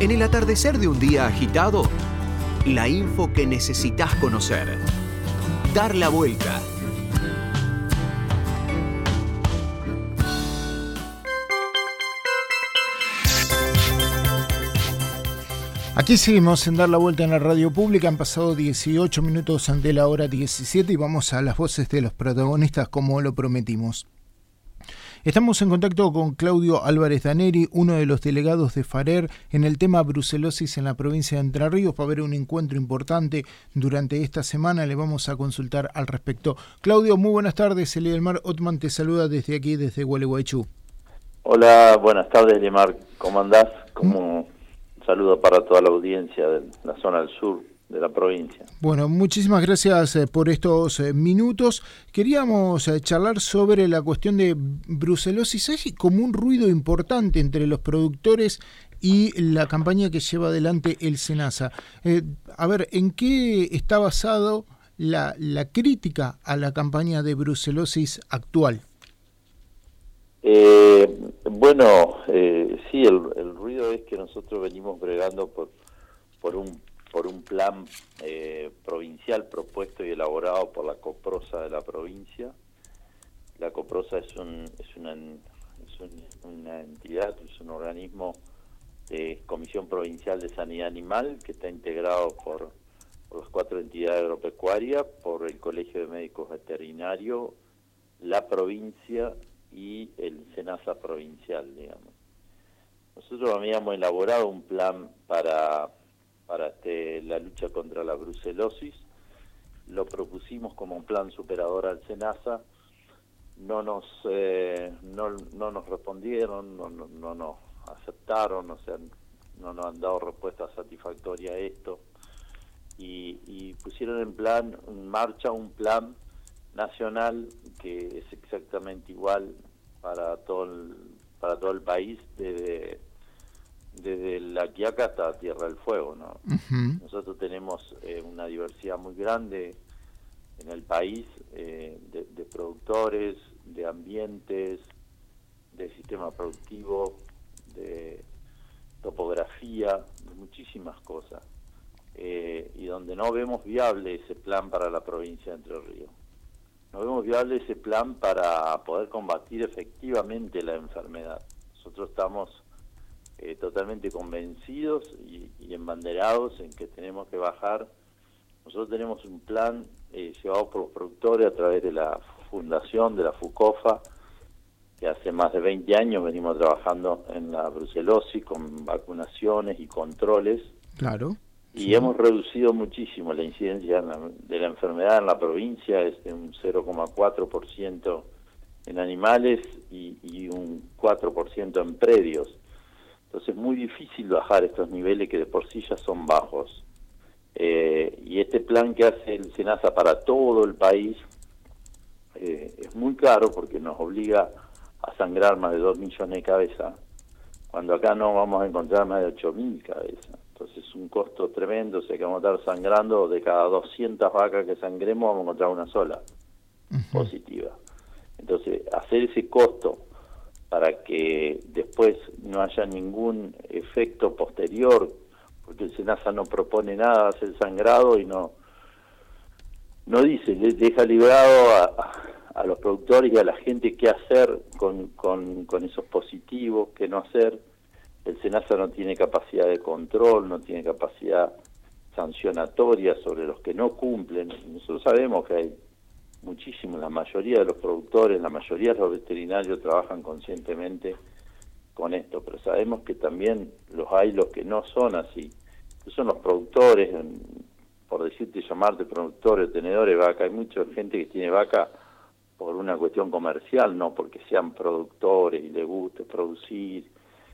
En el atardecer de un día agitado, la info que necesitas conocer. Dar la vuelta. Aquí seguimos en Dar la Vuelta en la radio pública. Han pasado 18 minutos ante la hora 17 y vamos a las voces de los protagonistas como lo prometimos. Estamos en contacto con Claudio Álvarez Daneri, uno de los delegados de FARER en el tema brucelosis en la provincia de Entre Ríos. Va a haber un encuentro importante durante esta semana, le vamos a consultar al respecto. Claudio, muy buenas tardes. Elielmar Otman te saluda desde aquí, desde Gualeguaychú. Hola, buenas tardes, Elielmar. ¿Cómo andás? Un saludo para toda la audiencia de la zona del sur de la provincia. Bueno, muchísimas gracias por estos minutos. Queríamos charlar sobre la cuestión de brucelosis. Hay como un ruido importante entre los productores y la campaña que lleva adelante el SENASA. A ver, ¿en qué está basado la crítica a la campaña de brucelosis actual? Sí, el ruido es que nosotros venimos bregando por un plan provincial propuesto y elaborado por la COPROSA de la provincia. La COPROSA es una entidad, es un organismo de Comisión Provincial de Sanidad Animal que está integrado por las 4 entidades agropecuarias, por el Colegio de Médicos Veterinarios, la provincia y el SENASA provincial, digamos. Nosotros habíamos elaborado un plan para la lucha contra la brucelosis, lo propusimos como un plan superador al SENASA, no nos respondieron, no nos aceptaron, o sea, no nos han dado respuesta satisfactoria a esto, y pusieron en marcha un plan nacional que es exactamente igual para todo el país, desde La Quiaca hasta Tierra del Fuego, ¿no? Uh-huh. Nosotros tenemos una diversidad muy grande en el país, de productores, de ambientes, de sistema productivo, de topografía, de muchísimas cosas, y donde no vemos viable ese plan para la provincia de Entre Ríos. No vemos viable ese plan para poder combatir efectivamente la enfermedad. Nosotros estamos totalmente convencidos y embanderados en que tenemos que bajar. Nosotros tenemos un plan llevado por los productores a través de la fundación, de la FUCOFA, que hace más de 20 años venimos trabajando en la brucelosis con vacunaciones y controles. Claro. Y sí, hemos reducido muchísimo la incidencia de la enfermedad en la provincia, es de un 0,4% en animales y un 4% en predios. Entonces es muy difícil bajar estos niveles que de por sí ya son bajos. Y este plan que hace el SENASA para todo el país es muy caro porque nos obliga a sangrar más de 2 millones de cabezas, cuando acá no vamos a encontrar más de 8.000 cabezas. Entonces es un costo tremendo, o sea que vamos a estar sangrando, de cada 200 vacas que sangremos vamos a encontrar una sola positiva. Entonces hacer ese costo para que después no haya ningún efecto posterior, porque el SENASA no propone nada, hace el sangrado y no dice, deja librado a los productores y a la gente qué hacer con esos positivos, qué no hacer. El SENASA no tiene capacidad de control, no tiene capacidad sancionatoria sobre los que no cumplen. Nosotros sabemos que hay muchísimo, la mayoría de los productores, la mayoría de los veterinarios trabajan conscientemente con esto, pero sabemos que también hay los que no son así. Esos son los productores, por decirte, llamarte productores, tenedores de vaca. Hay mucha gente que tiene vaca por una cuestión comercial, no porque sean productores y les guste producir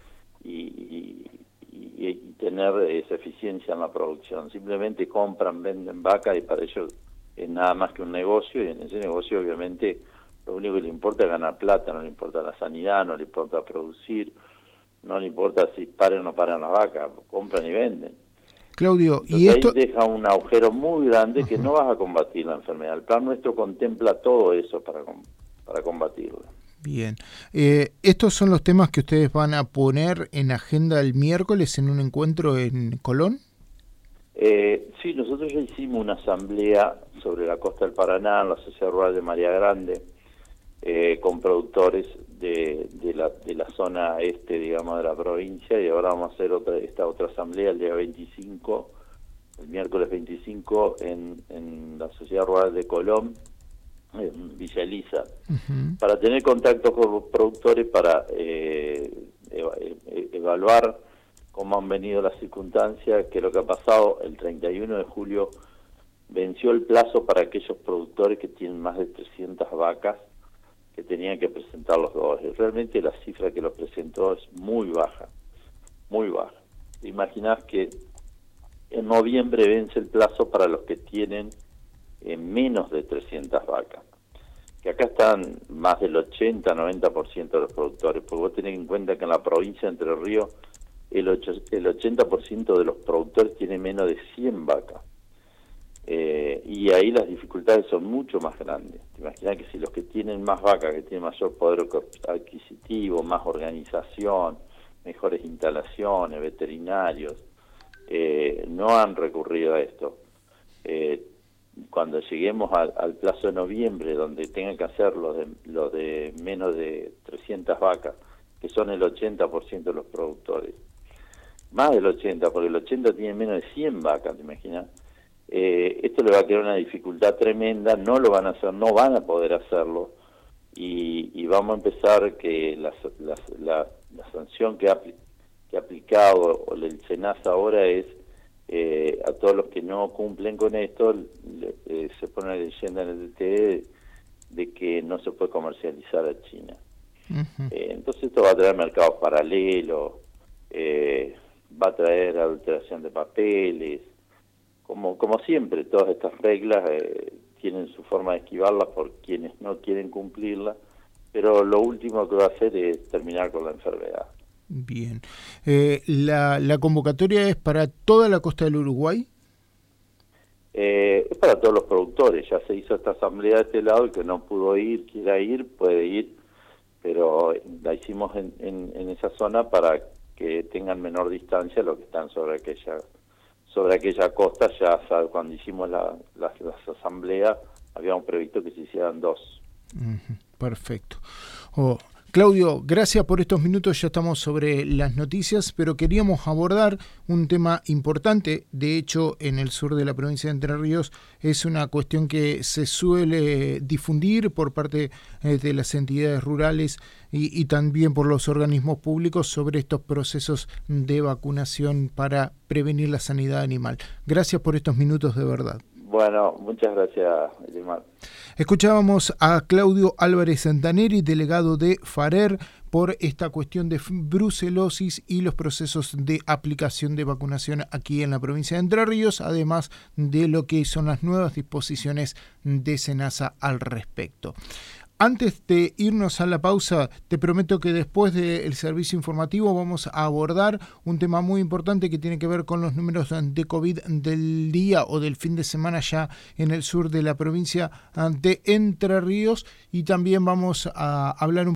y tener esa eficiencia en la producción. Simplemente compran, venden vaca y para ellos es nada más que un negocio, y en ese negocio obviamente lo único que le importa es ganar plata, no le importa la sanidad, no le importa producir, no le importa si paran o no paran las vacas, compran y venden. Claudio, entonces, y esto ahí deja un agujero muy grande que no vas a combatir la enfermedad. El plan nuestro contempla todo eso para combatirla. Bien. ¿Estos son los temas que ustedes van a poner en agenda el miércoles en un encuentro en Colón? Sí, nosotros ya hicimos una asamblea sobre la costa del Paraná, en la Sociedad Rural de María Grande, con productores de la zona este, digamos, de la provincia, y ahora vamos a hacer esta otra asamblea el día 25, el miércoles 25, en la Sociedad Rural de Colón, en Villa Elisa, para tener contactos con los productores, para evaluar cómo han venido las circunstancias, qué es lo que ha pasado. El 31 de julio venció el plazo para aquellos productores que tienen más de 300 vacas, que tenían que presentar los dólares. Realmente la cifra que los presentó es muy baja, muy baja. Imaginás que en noviembre vence el plazo para los que tienen menos de 300 vacas, que acá están más del 80-90% de los productores, porque vos tenés en cuenta que en la provincia de Entre Ríos el 80% de los productores tiene menos de 100 vacas, y ahí las dificultades son mucho más grandes. Te imaginas que si los que tienen más vacas, que tienen mayor poder adquisitivo, más organización, mejores instalaciones, veterinarios, no han recurrido a esto. Cuando lleguemos al plazo de noviembre, donde tengan que hacer los de menos de 300 vacas, que son el 80% de los productores, más del 80, porque el 80 tiene menos de 100 vacas, ¿te imaginas? Esto le va a crear una dificultad tremenda, no lo van a hacer, no van a poder hacerlo, y vamos a empezar que la sanción que ha aplicado el SENASA ahora es a todos los que no cumplen con esto, se pone una leyenda en el DTE de que no se puede comercializar a China. Entonces esto va a traer mercados paralelos, va a traer adulteración de papeles, como siempre. Todas estas reglas tienen su forma de esquivarlas por quienes no quieren cumplirlas, pero lo último que va a hacer es terminar con la enfermedad. Bien. ¿La convocatoria es para toda la costa del Uruguay? Es para todos los productores. Ya se hizo esta asamblea de este lado, el que no pudo ir, quiera ir, puede ir, pero la hicimos en esa zona para que tengan menor distancia los que están sobre aquella costa. Ya cuando hicimos las asambleas habíamos previsto que se hicieran 2. Perfecto. Claudio, gracias por estos minutos, ya estamos sobre las noticias, pero queríamos abordar un tema importante. De hecho, en el sur de la provincia de Entre Ríos es una cuestión que se suele difundir por parte de las entidades rurales y también por los organismos públicos sobre estos procesos de vacunación para prevenir la sanidad animal. Gracias por estos minutos, de verdad. Bueno, muchas gracias, Elimar. Escuchábamos a Claudio Álvarez Santaneri, delegado de FARER, por esta cuestión de brucelosis y los procesos de aplicación de vacunación aquí en la provincia de Entre Ríos, además de lo que son las nuevas disposiciones de SENASA al respecto. Antes de irnos a la pausa, te prometo que después del servicio informativo vamos a abordar un tema muy importante que tiene que ver con los números de COVID del día o del fin de semana ya en el sur de la provincia de Entre Ríos, y también vamos a hablar un